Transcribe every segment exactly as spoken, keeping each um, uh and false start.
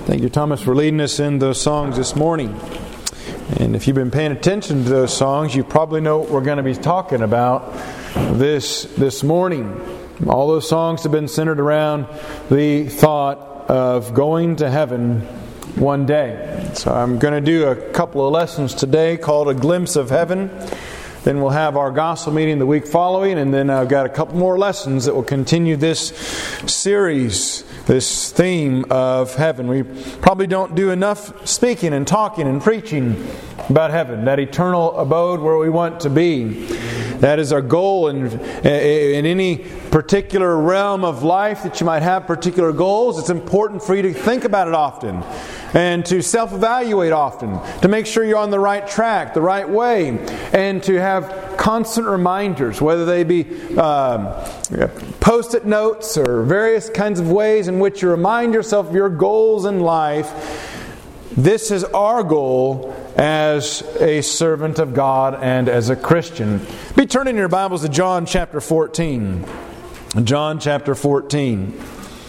Thank you, Thomas, for leading us in those songs this morning. And if you've been paying attention to those songs, you probably know what we're going to be talking about this this morning. All those songs have been centered around the thought of going to heaven one day. So I'm going to do a couple of lessons today called A Glimpse of Heaven. Then we'll have our gospel meeting the week following, and then I've got a couple more lessons that will continue this series, this theme of heaven. We probably don't do enough speaking and talking and preaching about heaven, that eternal abode where we want to be. That is our goal in, in any particular realm of life that you might have particular goals. It's important for you to think about it often and to self-evaluate often, to make sure you're on the right track, the right way, and to have constant reminders, whether they be um, post-it notes or various kinds of ways in which you remind yourself of your goals in life. This is our goal as a servant of God and as a Christian. Be turning your Bibles to John chapter fourteen. John chapter fourteen.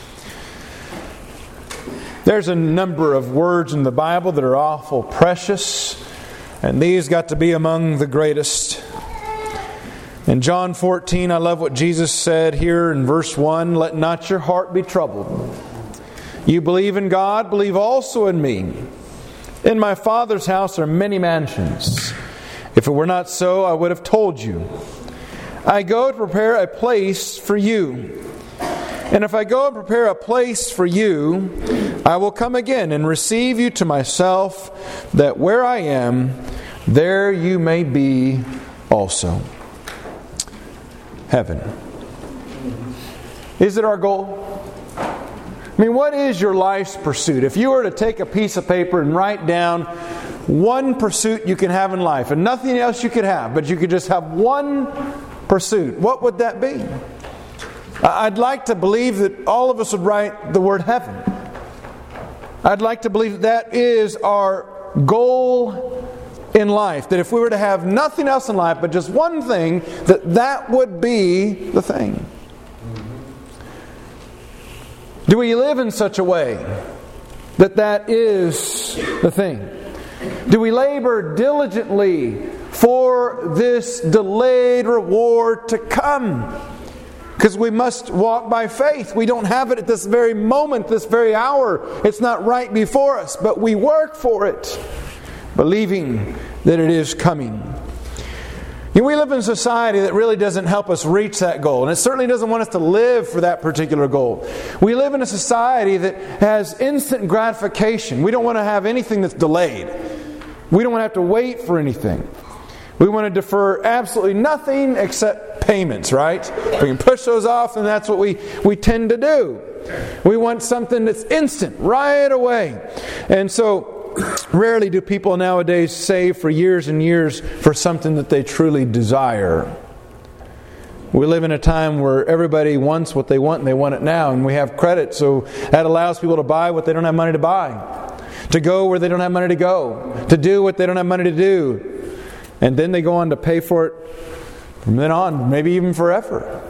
There's a number of words in the Bible that are awful precious, and these got to be among the greatest. In John fourteen, I love what Jesus said here in verse one, "Let not your heart be troubled. You believe in God, believe also in me. In my Father's house are many mansions. If it were not so, I would have told you. I go to prepare a place for you. And if I go and prepare a place for you, I will come again and receive you to myself, that where I am, there you may be also." Heaven. Is it our goal? I mean, what is your life's pursuit? If you were to take a piece of paper and write down one pursuit you can have in life, and nothing else you could have, but you could just have one pursuit, what would that be? I'd like to believe that all of us would write the word heaven. I'd like to believe that, that is our goal in life. That if we were to have nothing else in life but just one thing, that that would be the thing. Do we live in such a way that that is the thing? Do we labor diligently for this delayed reward to come? Because we must walk by faith. We don't have it at this very moment, this very hour. It's not right before us, but we work for it, believing that it is coming. You know, we live in a society that really doesn't help us reach that goal, and it certainly doesn't want us to live for that particular goal. We live in a society that has instant gratification. We don't want to have anything that's delayed. We don't want to have to wait for anything. We want to defer absolutely nothing except payments, right? If we can push those off, then that's what we, we tend to do. We want something that's instant, right away. And so, rarely do people nowadays save for years and years for something that they truly desire. We live in a time where everybody wants what they want and they want it now, and we have credit, so that allows people to buy what they don't have money to buy, to go where they don't have money to go, to do what they don't have money to do. And then they go on to pay for it from then on, maybe even forever.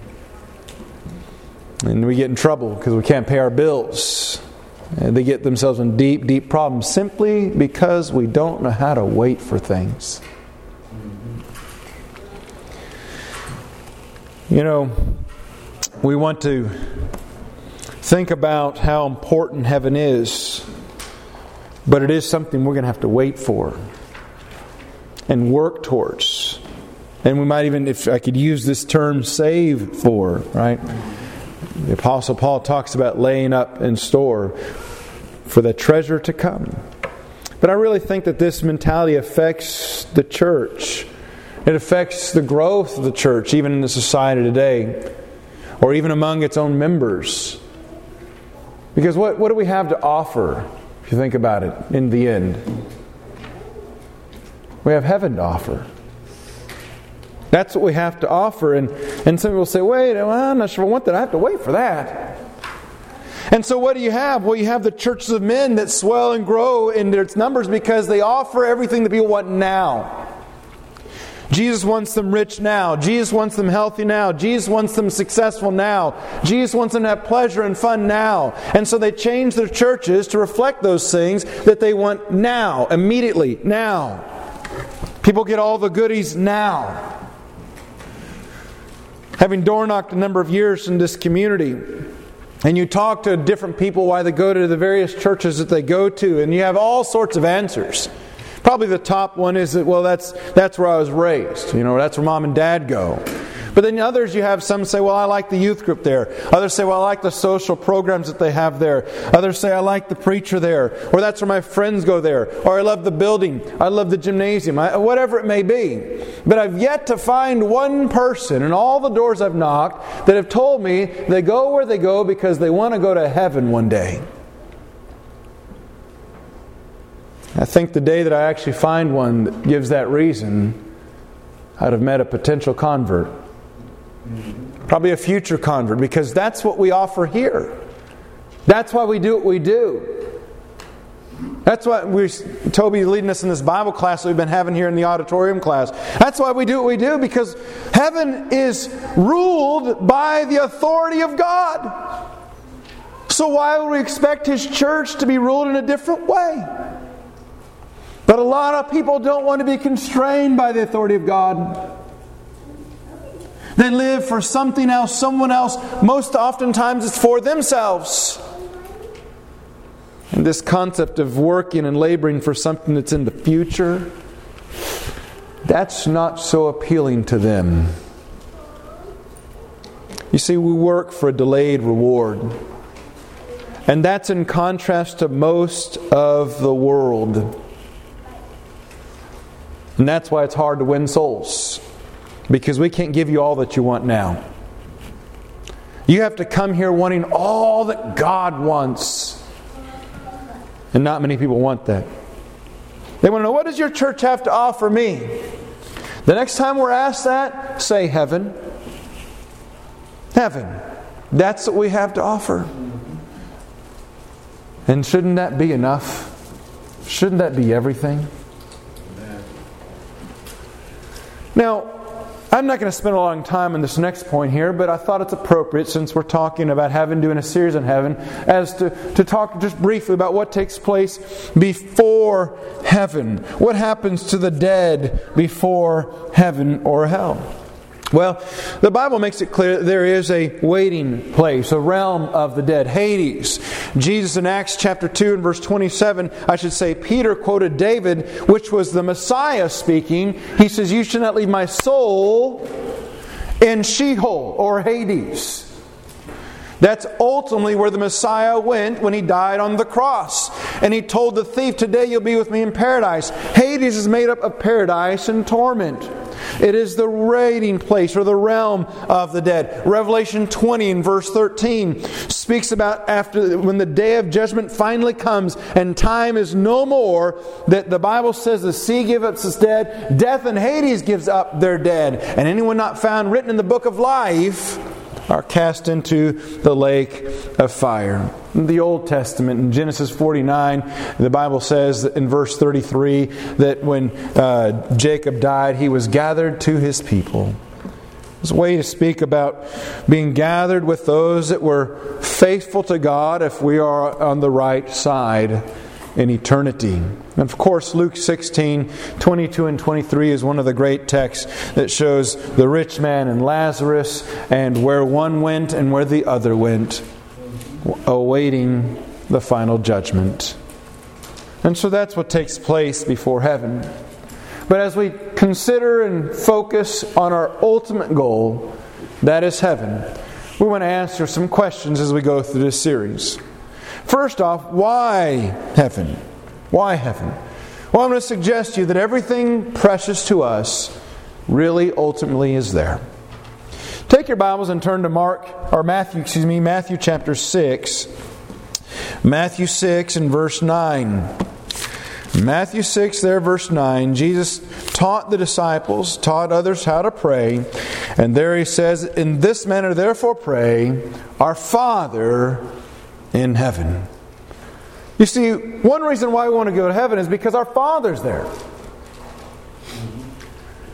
And we get in trouble because we can't pay our bills. And they get themselves in deep, deep problems simply because we don't know how to wait for things. You know, we want to think about how important heaven is, but it is something we're going to have to wait for and work towards. And we might even, if I could use this term, save for, right? The Apostle Paul talks about laying up in store for the treasure to come. But I really think that this mentality affects the church. It affects the growth of the church, even in the society today, or even among its own members. Because what, what do we have to offer, if you think about it, in the end? We have heaven to offer. That's what we have to offer. And, and some people say, wait, well, I'm not sure I want that. I have to wait for that. And so what do you have? Well, you have the churches of men that swell and grow in their numbers because they offer everything that people want now. Jesus wants them rich now. Jesus wants them healthy now. Jesus wants them successful now. Jesus wants them to have pleasure and fun now. And so they change their churches to reflect those things that they want now, immediately, now. People get all the goodies now. Having door knocked a number of years in this community, and you talk to different people why they go to the various churches that they go to, and you have all sorts of answers. Probably the top one is that, well, that's that's where I was raised. You know, that's where mom and dad go. But then others, you have some say, well, I like the youth group there. Others say, well, I like the social programs that they have there. Others say, I like the preacher there. Or that's where my friends go there. Or I love the building. I love the gymnasium. I, whatever it may be. But I've yet to find one person in all the doors I've knocked that have told me they go where they go because they want to go to heaven one day. I think the day that I actually find one that gives that reason, I'd have met a potential convert. Probably a future convert, because that's what we offer here. That's why we do what we do. That's why we Toby's leading us in this Bible class that we've been having here in the auditorium class. That's why we do what we do, because heaven is ruled by the authority of God. So why would we expect His church to be ruled in a different way? But a lot of people don't want to be constrained by the authority of God. They live for something else, someone else. Most oftentimes it's for themselves. And this concept of working and laboring for something that's in the future, that's not so appealing to them. You see, we work for a delayed reward. And that's in contrast to most of the world. And that's why it's hard to win souls. Because we can't give you all that you want now. You have to come here wanting all that God wants. And not many people want that. They want to know, what does your church have to offer me? The next time we're asked that, say heaven. Heaven. That's what we have to offer. And shouldn't that be enough? Shouldn't that be everything? Now, I'm not going to spend a long time on this next point here, but I thought it's appropriate, since we're talking about heaven, doing a series on heaven, as to, to talk just briefly about what takes place before heaven. What happens to the dead before heaven or hell? Well, the Bible makes it clear that there is a waiting place, a realm of the dead, Hades. Jesus in Acts chapter two and verse twenty-seven, I should say, Peter quoted David, which was the Messiah speaking. He says, you should not leave my soul in Sheol or Hades. That's ultimately where the Messiah went when He died on the cross. And He told the thief, today you'll be with me in paradise. Hades is made up of paradise and torment. It is the waiting place or the realm of the dead. Revelation twenty and verse thirteen speaks about after when the day of judgment finally comes and time is no more, that the Bible says the sea gives up its dead, death and Hades gives up their dead, and anyone not found written in the book of life are cast into the lake of fire. In the Old Testament, in Genesis forty-nine, the Bible says in verse thirty-three that when uh, Jacob died, he was gathered to his people. It's a way to speak about being gathered with those that were faithful to God if we are on the right side in eternity. And of course, Luke sixteen, twenty-two and twenty-three is one of the great texts that shows the rich man and Lazarus and where one went and where the other went, awaiting the final judgment. And so that's what takes place before heaven. But as we consider and focus on our ultimate goal, that is heaven, we want to answer some questions as we go through this series. First off, why heaven? Why heaven? Well, I'm going to suggest to you that everything precious to us really ultimately is there. Take your Bibles and turn to Mark, or Matthew, excuse me, Matthew chapter six. Matthew six and verse nine. Matthew six there, verse nine. Jesus taught the disciples, taught others how to pray. And there He says, in this manner therefore pray, our Father in heaven. You see, one reason why we want to go to heaven is because our Father's there.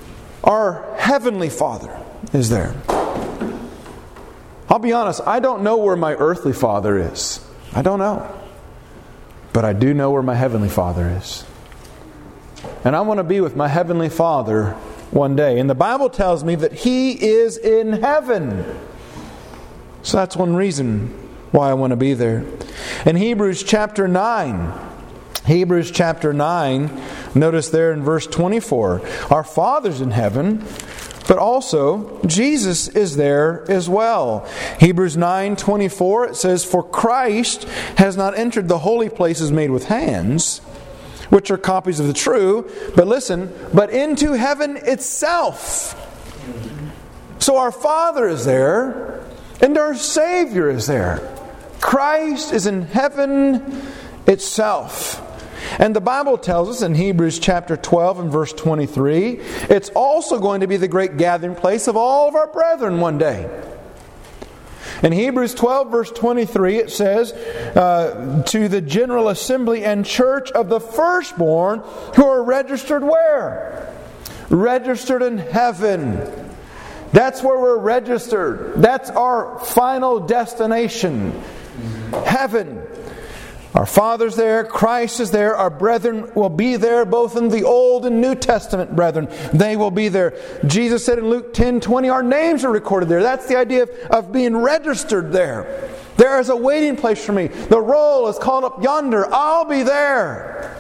Our Heavenly Father is there. I'll be honest, I don't know where my earthly father is. I don't know. But I do know where my Heavenly Father is. And I want to be with my Heavenly Father one day. And the Bible tells me that He is in heaven. So that's one reason why I want to be there. In Hebrews chapter nine, Hebrews chapter nine, notice there in verse twenty-four, our Father's in heaven, but also Jesus is there as well. Hebrews nine twenty-four, it says, "For Christ has not entered the holy places made with hands, which are copies of the true," but listen, "but into heaven itself." So our Father is there, and our Savior is there. Christ is in heaven itself. And the Bible tells us in Hebrews chapter twelve and verse twenty-three, it's also going to be the great gathering place of all of our brethren one day. In Hebrews twelve verse twenty-three it says, uh, "to the general assembly and church of the firstborn who are registered" where? Registered in heaven. That's where we're registered. That's our final destination. Heaven. Our Father's there, Christ is there, our brethren will be there, both in the Old and New Testament brethren. They will be there. Jesus said in Luke ten twenty, our names are recorded there. That's the idea of, of being registered there. There is a waiting place for me. The roll is called up yonder. I'll be there.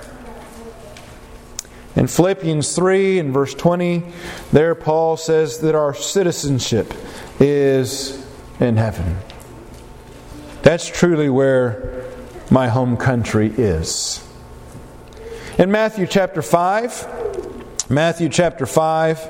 In Philippians three and verse twenty, there Paul says that our citizenship is in heaven. That's truly where my home country is. In Matthew chapter five, Matthew chapter five,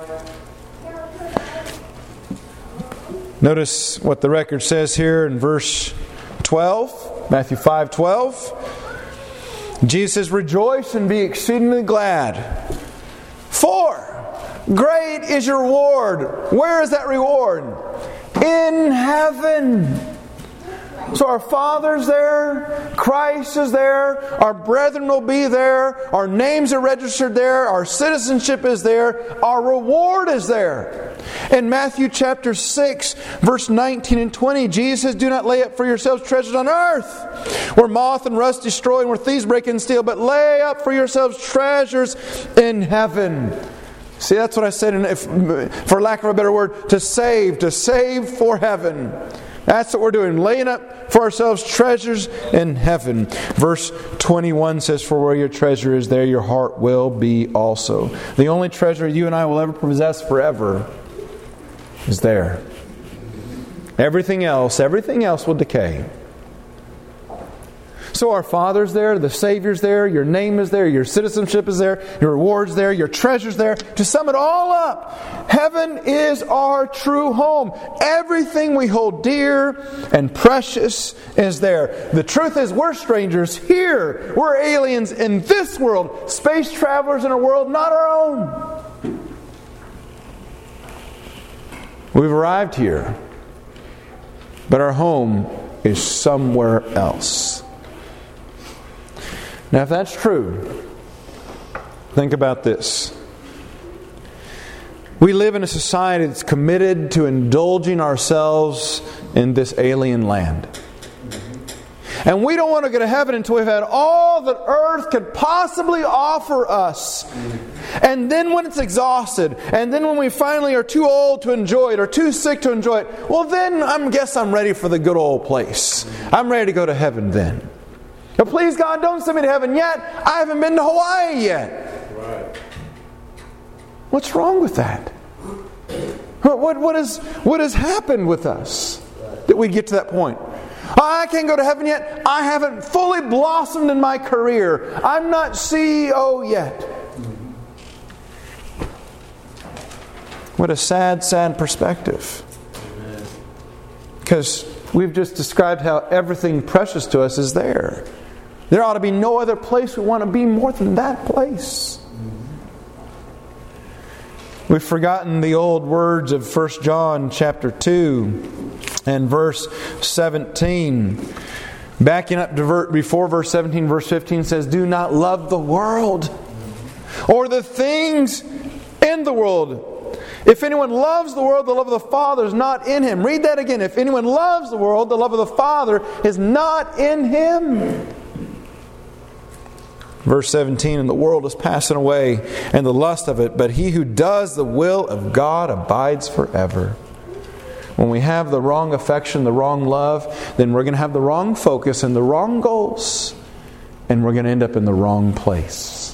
notice what the record says here in verse twelve, Matthew five twelve. Jesus says, "Rejoice and be exceedingly glad, for great is your reward." Where is that reward? In heaven. So our Father's there, Christ is there, our brethren will be there, our names are registered there, our citizenship is there, our reward is there. In Matthew chapter six, verse nineteen and twenty, Jesus says, "Do not lay up for yourselves treasures on earth, where moth and rust destroy and where thieves break in and steal, but lay up for yourselves treasures in heaven." See, that's what I said, in, if, for lack of a better word, to save, to save for heaven. That's what we're doing, laying up for ourselves treasures in heaven. Verse twenty-one says, "For where your treasure is, there your heart will be also." The only treasure you and I will ever possess forever is there. Everything else, everything else will decay. So our Father's there, the Savior's there, your name is there, your citizenship is there, your reward's there, your treasure's there. To sum it all up, heaven is our true home. Everything we hold dear and precious is there. The truth is, we're strangers here. We're aliens in this world, space travelers in a world not our own. We've arrived here, but our home is somewhere else. Now, if that's true, think about this. We live in a society that's committed to indulging ourselves in this alien land. And we don't want to go to heaven until we've had all that earth could possibly offer us. And then when it's exhausted, and then when we finally are too old to enjoy it, or too sick to enjoy it, well then I guess I'm ready for the good old place. I'm ready to go to heaven then. But please God, don't send me to heaven yet. I haven't been to Hawaii yet. Right. What's wrong with that? What, what, what, is, what has happened with us that we get to that point? I can't go to heaven yet. I haven't fully blossomed in my career. I'm not C E O yet. What a sad, sad perspective. Because we've just described how everything precious to us is there. There ought to be no other place we want to be more than that place. We've forgotten the old words of First John chapter two and verse seventeen. Backing up to ver- before verse seventeen, verse fifteen says, "Do not love the world or the things in the world. If anyone loves the world, the love of the Father is not in him. Read that again. If anyone loves the world, the love of the Father is not in him. Verse seventeen, and the world is passing away, and the lust of it, but he who does the will of God abides forever. When we have the wrong affection, the wrong love, then we're going to have the wrong focus and the wrong goals, and we're going to end up in the wrong place.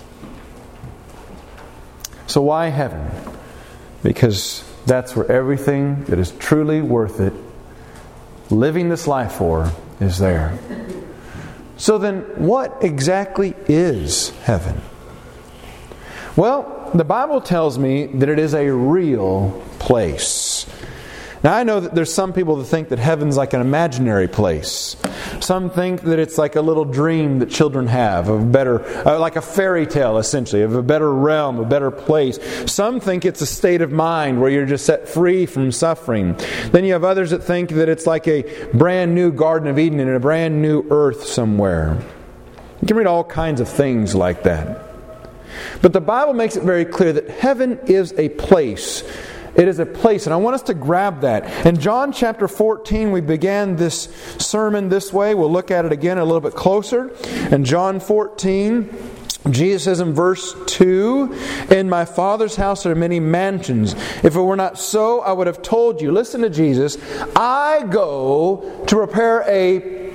So why heaven? Because that's where everything that is truly worth it, living this life for, is there. So then, what exactly is heaven? Well, the Bible tells me that it is a real place. Now, I know that there's some people that think that heaven's like an imaginary place. Some think that it's like a little dream that children have of a better, uh, like a fairy tale essentially, of a better realm, a better place. Some think it's a state of mind where you're just set free from suffering. Then you have others that think that it's like a brand new Garden of Eden and a brand new earth somewhere. You can read all kinds of things like that. But the Bible makes it very clear that heaven is a place. It is a place, and I want us to grab that. In John chapter fourteen, we began this sermon this way. We'll look at it again a little bit closer. In John fourteen, Jesus says in verse two, "In my Father's house are many mansions. If it were not so, I would have told you." Listen to Jesus. "I go to prepare a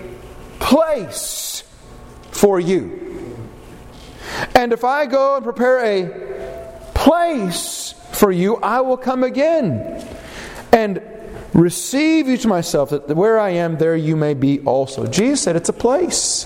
place for you. And if I go and prepare a place for you, I will come again and receive you to myself, that where I am, there you may be also." Jesus said it's a place.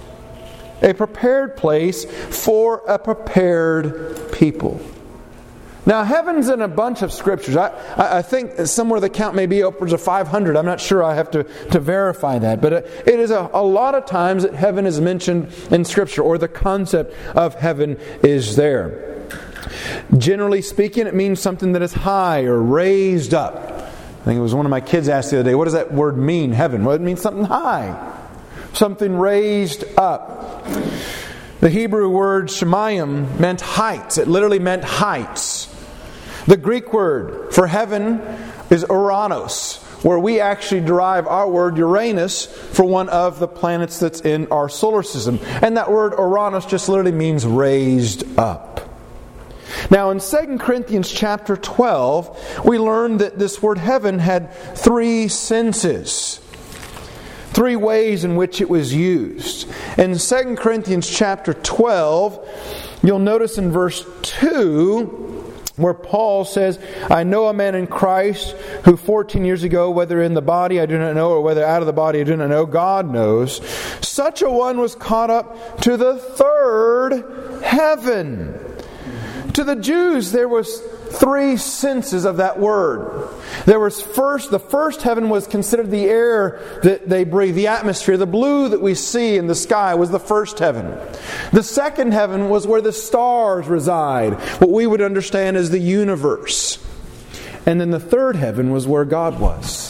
A prepared place for a prepared people. Now, heaven's in a bunch of scriptures. I, I think somewhere the count may be upwards of five hundred. I'm not sure. I have to, to verify that. But it is a, a lot of times that heaven is mentioned in Scripture, or the concept of heaven is there. Generally speaking, it means something that is high or raised up. I think it was one of my kids asked the other day, what does that word mean, heaven? Well, it means something high. Something raised up. The Hebrew word shemayim meant heights. It literally meant heights. The Greek word for heaven is Uranus, where we actually derive our word Uranus for one of the planets that's in our solar system. And that word Uranus just literally means raised up. Now in Second Corinthians chapter twelve, we learned that this word heaven had three senses. Three ways in which it was used. In Second Corinthians chapter twelve, you'll notice in verse two, where Paul says, "I know a man in Christ who fourteen years ago, whether in the body I do not know, or whether out of the body I do not know, God knows. Such a one was caught up to the third heaven." To the Jews, there was three senses of that word. There was first, the first heaven was considered the air that they breathe, the atmosphere. The blue that we see in the sky was the first heaven. The second heaven was where the stars reside, what we would understand as the universe. And then the third heaven was where God was.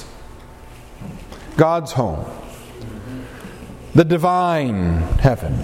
God's home. The divine heaven.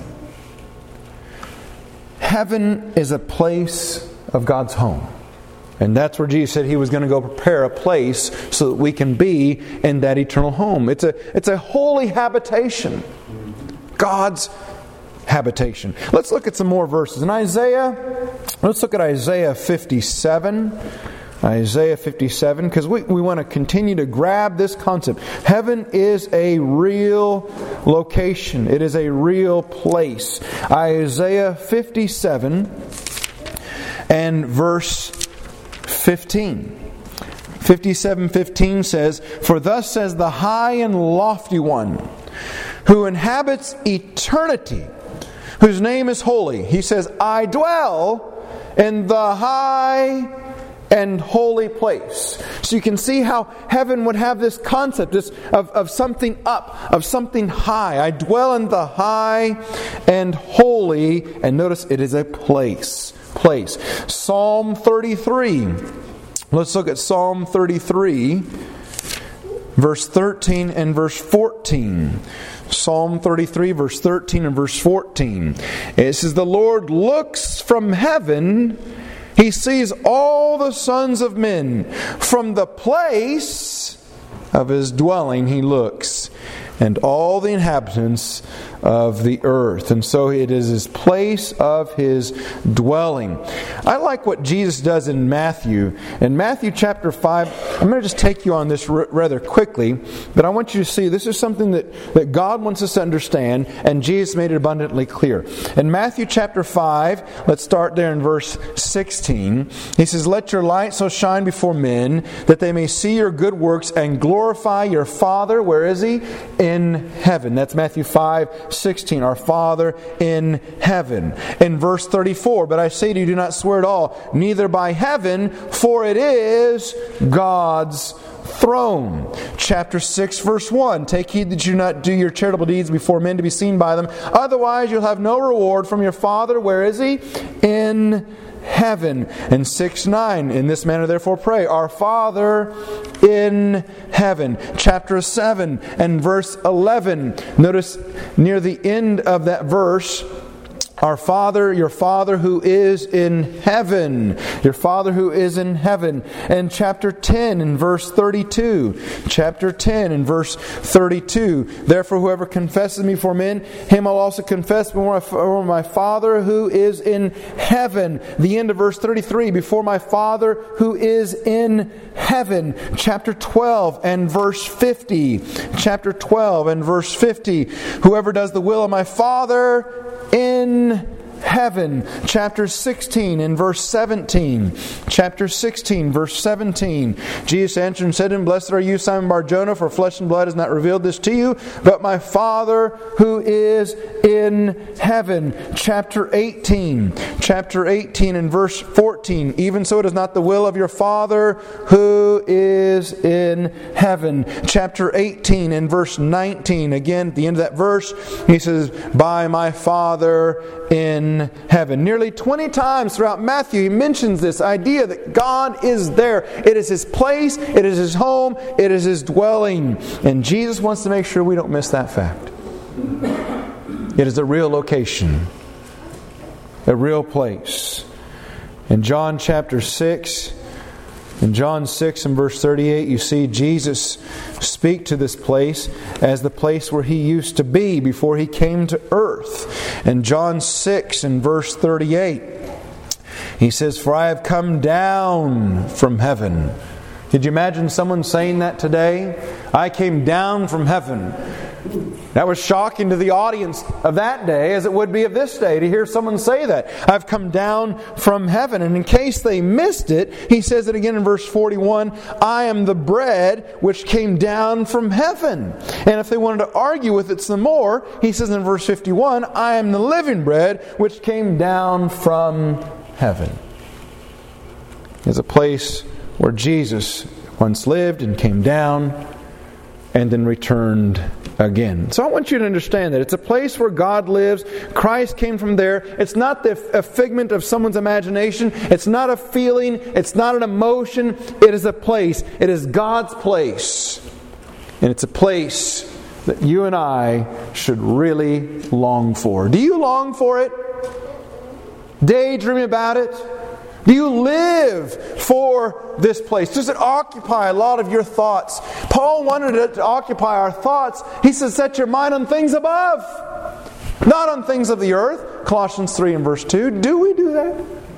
Heaven is a place of God's home. And that's where Jesus said He was going to go prepare a place so that we can be in that eternal home. It's a, it's a holy habitation. God's habitation. Let's look at some more verses. In Isaiah, let's look at Isaiah fifty-seven. Isaiah fifty-seven, because we, we want to continue to grab this concept. Heaven is a real location. It is a real place. Isaiah fifty-seven and verse fifteen. fifty-seven fifteen says, "For thus says the high and lofty one, who inhabits eternity, whose name is holy. He says, I dwell in the high and holy place." So you can see how heaven would have this concept this of, of something up, of something high. I dwell in the high and holy. And notice it is a place. Place. Psalm thirty-three. Let's look at Psalm thirty-three, verse thirteen and verse fourteen. Psalm thirty-three, verse thirteen and verse fourteen. It says, "The Lord looks from heaven He sees all the sons of men. From the place of His dwelling He looks, and all the inhabitants of the earth. And so it is His place of His dwelling. I like what Jesus does in Matthew. In Matthew chapter five, I'm going to just take you on this r- rather quickly, but I want you to see this is something that, that God wants us to understand, and Jesus made it abundantly clear. In Matthew chapter five, let's start there in verse sixteen. He says, "Let your light so shine before men, that they may see your good works and glorify your Father." Where is He? In heaven. That's Matthew five sixteen. Our Father in heaven. In verse thirty-four, "But I say to you, do not swear at all, neither by heaven, for it is God's throne." Chapter six, verse one, "Take heed that you do not do your charitable deeds before men to be seen by them. Otherwise you'll have no reward from your Father." Where is He? In heaven. And six nine, "In this manner therefore pray, Our Father in heaven." Chapter seven and verse eleven. Notice near the end of that verse, "Our Father, your Father who is in heaven." Your Father who is in heaven. And chapter ten and verse thirty-two. Chapter ten and verse thirty-two. "Therefore whoever confesses me before men, him I'll also confess before my Father who is in heaven." The end of verse thirty-three. "Before my Father who is in heaven." Chapter twelve and verse fifty. Chapter twelve and verse fifty. "Whoever does the will of my Father in heaven." Chapter sixteen and verse seventeen. Chapter sixteen, verse seventeen. "Jesus answered and said to him, Blessed are you, Simon Bar-Jonah, for flesh and blood has not revealed this to you, but my Father who is in heaven." Chapter eighteen. Chapter eighteen and verse fourteen. "Even so it is not the will of your Father who is in heaven." Chapter eighteen and verse nineteen. Again, at the end of that verse, he says, "By my Father in heaven." Nearly twenty times throughout Matthew he mentions this idea that God is there. It is His place, it is His home, it is His dwelling. And Jesus wants to make sure we don't miss that fact. It is a real location, a real place. In John chapter six, in John six and verse thirty-eight, you see Jesus speak to this place as the place where He used to be before He came to earth. In John six and verse thirty-eight, He says, "For I have come down from heaven." Could you imagine someone saying that today? "I came down from heaven." That was shocking to the audience of that day, as it would be of this day, to hear someone say that. "I've come down from heaven." And in case they missed it, He says it again in verse forty-one, "I am the bread which came down from heaven." And if they wanted to argue with it some more, He says in verse fifty-one, "I am the living bread which came down from heaven." It's a place where Jesus once lived and came down and then returned again. So I want you to understand that it's a place where God lives. Christ came from there. It's not the, a figment of someone's imagination. It's not a feeling. It's not an emotion. It is a place. It is God's place. And it's a place that you and I should really long for. Do you long for it? Daydream about it? Do you live for this place? Does it occupy a lot of your thoughts? Paul wanted it to occupy our thoughts. He says, "Set your mind on things above, not on things of the earth." Colossians three and verse two. Do we do that?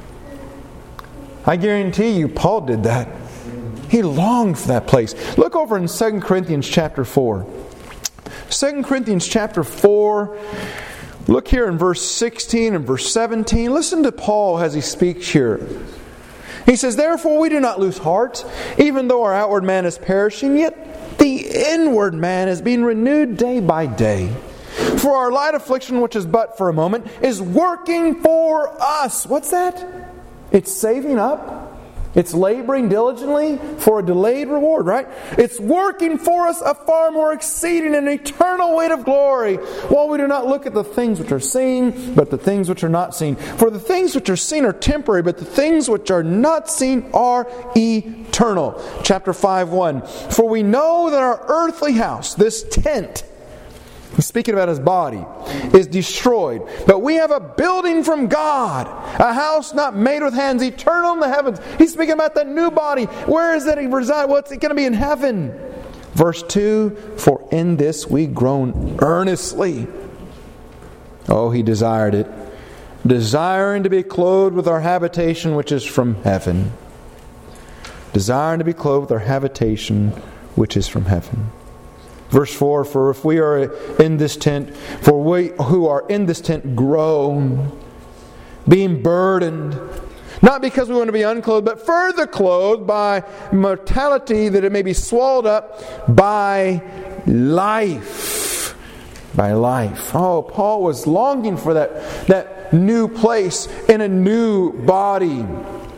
I guarantee you Paul did that. He longed for that place. Look over in Second Corinthians chapter four. Second Corinthians chapter four. Look here in verse sixteen and verse seventeen. Listen to Paul as he speaks here. He says, "Therefore we do not lose heart, even though our outward man is perishing, yet the inward man is being renewed day by day. For our light affliction, which is but for a moment, is working for us." What's that? It's saving up. It's laboring diligently for a delayed reward, right? It's working for us a far more exceeding and eternal weight of glory, while we do not look at the things which are seen, but the things which are not seen. For the things which are seen are temporary, but the things which are not seen are eternal. Chapter five, one. "For we know that our earthly house," this tent, speaking about his body, is destroyed. But we have a building from God, a house not made with hands, eternal in the heavens. He's speaking about that new body. Where is that he reside? What's it going to be in heaven? Verse two, for in this we groan earnestly. Oh, he desired it. Desiring to be clothed with our habitation which is from heaven. Desiring to be clothed with our habitation which is from heaven. Verse four, for if we are in this tent, for we who are in this tent groan, being burdened, not because we want to be unclothed, but further clothed by mortality, that it may be swallowed up by life. By life. Oh, Paul was longing for that, that new place in a new body.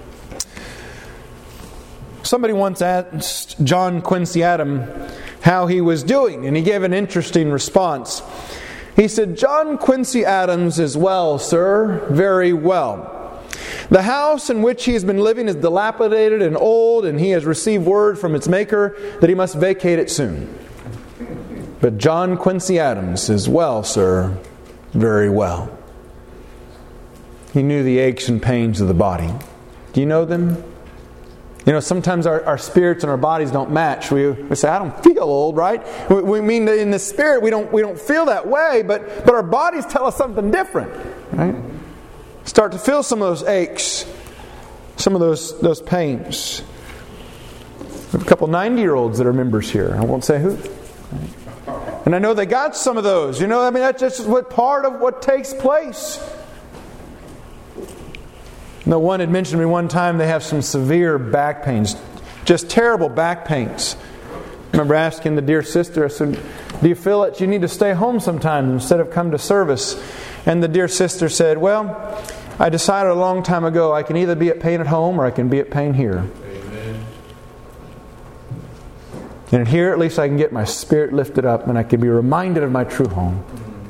Somebody once asked John Quincy Adams how he was doing, and he gave an interesting response. He said, John Quincy Adams is well, sir, very well. The house in which he has been living is dilapidated and old, and he has received word from its maker that he must vacate it soon. But John Quincy Adams is well, sir, very well. He knew the aches and pains of the body. Do you know them? You know, sometimes our, our spirits and our bodies don't match. We, we say, I don't feel old, right? We, we mean that in the spirit we don't we don't feel that way, but, but our bodies tell us something different, right? Start to feel some of those aches, some of those those pains. We have a couple ninety-year-olds that are members here. I won't say who. And I know they got some of those. You know, I mean, that's just what part of what takes place. No, one had mentioned to me one time they have some severe back pains. Just terrible back pains. I remember asking the dear sister, I said, do you feel that you need to stay home sometimes instead of come to service? And the dear sister said, well, I decided a long time ago I can either be at pain at home or I can be at pain here. Amen. And here at least I can get my spirit lifted up and I can be reminded of my true home.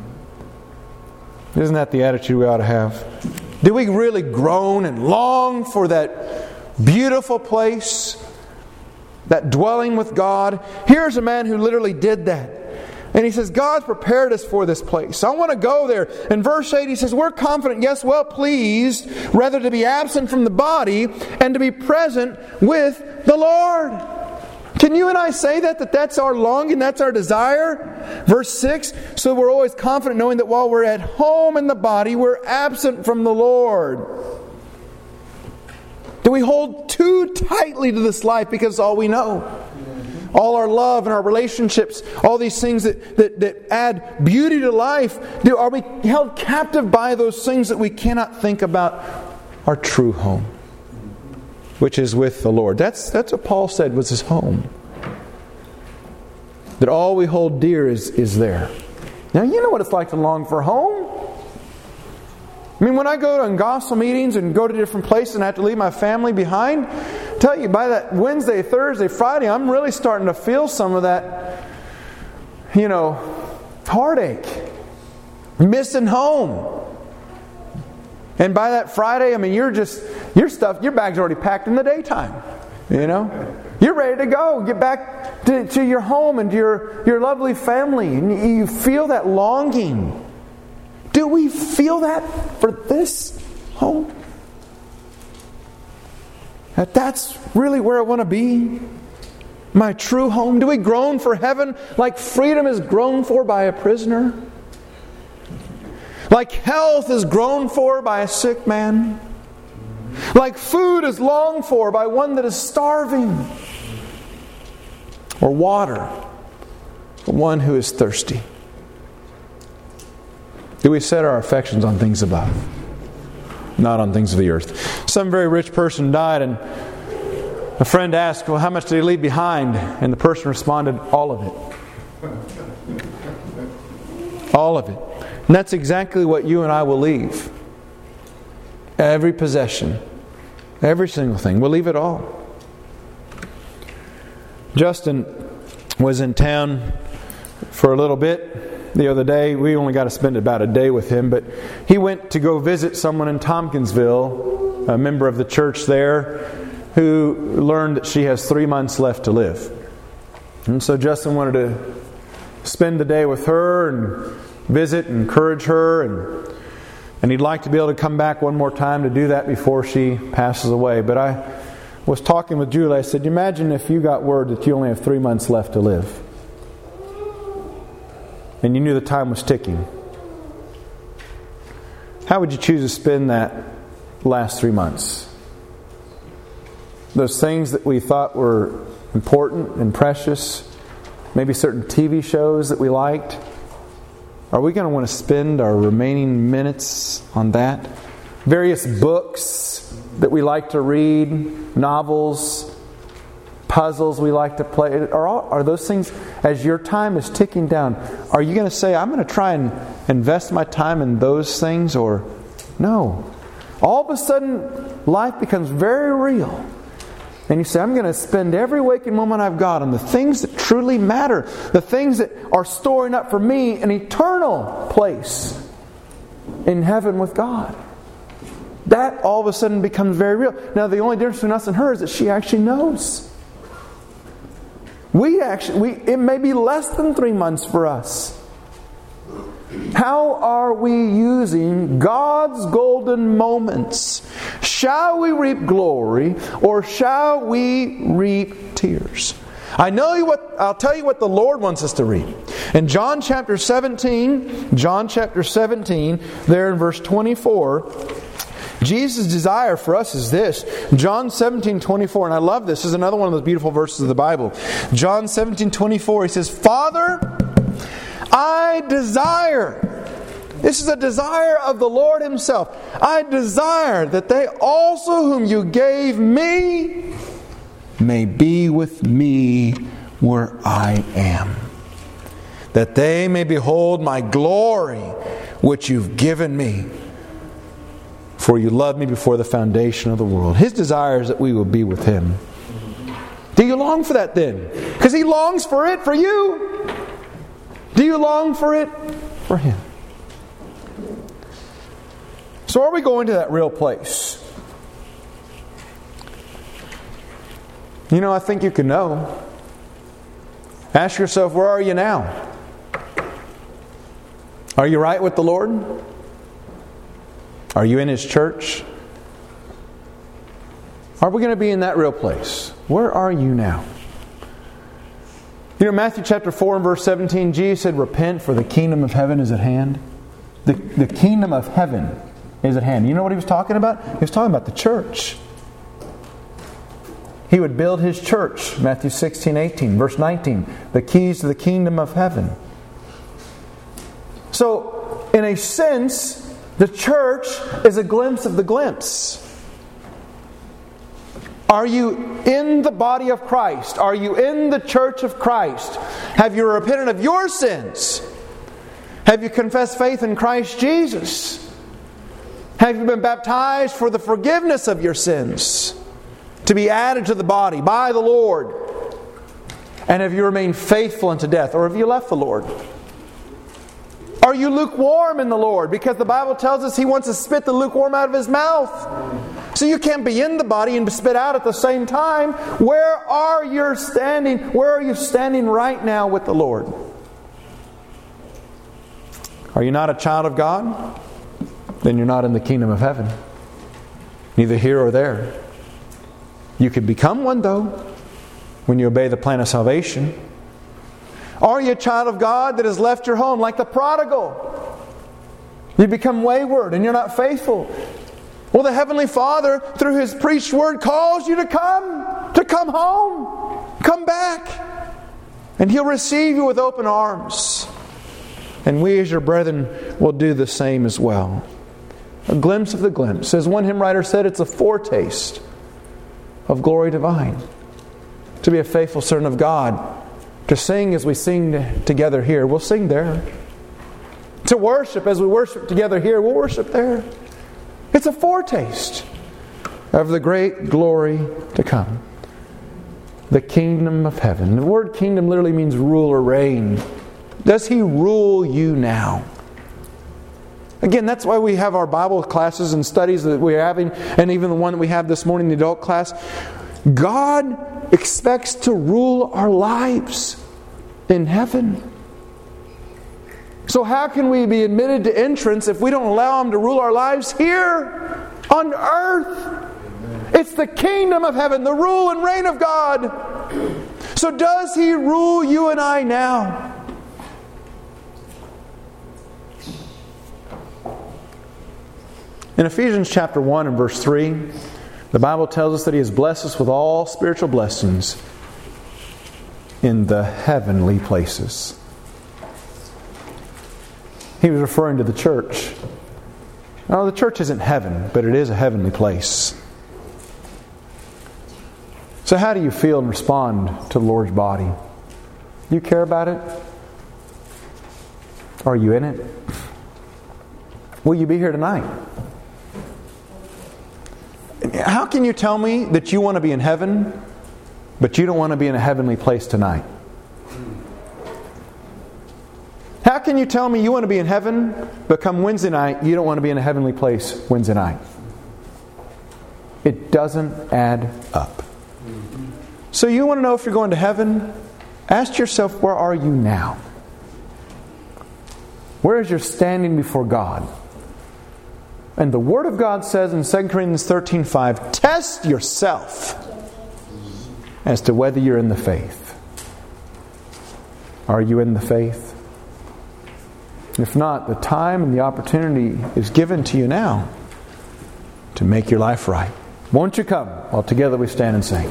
Isn't that the attitude we ought to have? Do we really groan and long for that beautiful place, that dwelling with God? Here's a man who literally did that. And he says, God's prepared us for this place. I want to go there. In verse eight he says, we're confident, yes, well pleased, rather to be absent from the body and to be present with the Lord. Can you and I say that? That that's our longing, that's our desire? Verse six, so we're always confident knowing that while we're at home in the body, we're absent from the Lord. Do we hold too tightly to this life because it's all we know? All our love and our relationships, all these things that, that, that add beauty to life, do, are we held captive by those things that we cannot think about our true home, which is with the Lord? That's, that's what Paul said was his home. That all we hold dear is, is there. Now you know what it's like to long for home. I mean, when I go to gospel meetings and go to different places and I have to leave my family behind, I tell you, by that Wednesday, Thursday, Friday, I'm really starting to feel some of that, you know, heartache. Missing home. And by that Friday, I mean, you're just, your stuff, your bag's already packed in the daytime. You know? You're ready to go. Get back to, to your home and to your, your lovely family. And you feel that longing. Do we feel that for this home? That that's really where I want to be? My true home? Do we groan for heaven like freedom is groaned for by a prisoner? Like health is groaned for by a sick man? Like food is longed for by one that is starving? Or water for one who is thirsty? Do we set our affections on things above, not on things of the earth? Some very rich person died, and a friend asked, well, how much did he leave behind? And the person responded, all of it. All of it. And that's exactly what you and I will leave. Every possession, every single thing, we'll leave it all. Justin was in town for a little bit the other day. We only got to spend about a day with him, but he went to go visit someone in Tompkinsville, a member of the church there, who learned that she has three months left to live. And so Justin wanted to spend the day with her and visit and encourage her, and and he'd like to be able to come back one more time to do that before she passes away. But I was talking with Julie. I said, imagine if you got word that you only have three months left to live, and you knew the time was ticking. How would you choose to spend that last three months? Those things that we thought were important and precious, maybe certain T V shows that we liked, are we going to want to spend our remaining minutes on that? Various books that we like to read, novels, puzzles we like to play. Are, all, are those things, as your time is ticking down, are you going to say, I'm going to try and invest my time in those things? Or no. All of a sudden, life becomes very real. And you say, I'm going to spend every waking moment I've got on the things that truly matter. The things that are storing up for me an eternal place in heaven with God. That all of a sudden becomes very real. Now, the only difference between us and her is that she actually knows. We actually, we, it may be less than three months for us. How are we using God's golden moments? Shall we reap glory, or shall we reap tears? I know you what I'll tell you what the Lord wants us to reap. In John chapter seventeen, John chapter seventeen, there in verse twenty-four, Jesus' desire for us is this. John seventeen twenty-four, and I love this. This is another one of those beautiful verses of the Bible. John seventeen twenty-four, he says, Father, I desire, this is a desire of the Lord Himself, I desire that they also whom you gave me may be with me where I am, that they may behold my glory which you've given me. For you loved me before the foundation of the world. His desire is that we will be with Him. Do you long for that then? Because He longs for it for you. Do you long for it for Him? So are we going to that real place? You know, I think you can know. Ask yourself, where are you now? Are you right with the Lord? Are you in His church? Are we going to be in that real place? Where are you now? You know, Matthew chapter four and verse seventeen, Jesus said, repent, for the kingdom of heaven is at hand. The, the kingdom of heaven is at hand. You know what He was talking about? He was talking about the church. He would build His church. Matthew sixteen, eighteen, verse nineteen. The keys to the kingdom of heaven. So, in a sense, the church is a glimpse of the glimpse. Are you in the body of Christ? Are you in the church of Christ? Have you repented of your sins? Have you confessed faith in Christ Jesus? Have you been baptized for the forgiveness of your sins, to be added to the body by the Lord? And have you remained faithful unto death? Or have you left the Lord? Are you lukewarm in the Lord? Because the Bible tells us He wants to spit the lukewarm out of His mouth. So you can't be in the body and spit out at the same time. Where are you standing? Where are you standing right now with the Lord? Are you not a child of God? Then you're not in the kingdom of heaven. Neither here or there. You could become one though, when you obey the plan of salvation. Are you a child of God that has left your home like the prodigal? You become wayward and you're not faithful. Well, the Heavenly Father, through His preached word, calls you to come, to come home, come back. And He'll receive you with open arms. And we as your brethren will do the same as well. A glimpse of the glimpse. As one hymn writer said, it's a foretaste of glory divine. To be a faithful servant of God. To sing as we sing together here, we'll sing there. To worship as we worship together here, we'll worship there. It's a foretaste of the great glory to come. The kingdom of heaven. The word kingdom literally means rule or reign. Does He rule you now? Again, that's why we have our Bible classes and studies that we're having, and even the one that we have this morning, the adult class. God expects to rule our lives in heaven. So how can we be admitted to entrance if we don't allow Him to rule our lives here on earth? It's the kingdom of heaven, the rule and reign of God. So does He rule you and I now? In Ephesians chapter one and verse three, the Bible tells us that He has blessed us with all spiritual blessings in the heavenly places. He was referring to the church. No, the church isn't heaven, but it is a heavenly place. So how do you feel and respond to the Lord's body? Do you care about it? Are you in it? Will you be here tonight? How can you tell me that you want to be in heaven, but you don't want to be in a heavenly place tonight? How can you tell me you want to be in heaven, but come Wednesday night, you don't want to be in a heavenly place Wednesday night? It doesn't add up. So you want to know if you're going to heaven? Ask yourself, where are you now? Where is your standing before God? And the Word of God says in Second Corinthians thirteen five, test yourself as to whether you're in the faith. Are you in the faith? If not, the time and the opportunity is given to you now to make your life right. Won't you come while together we stand and sing?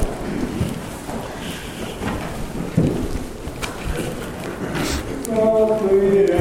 Oh.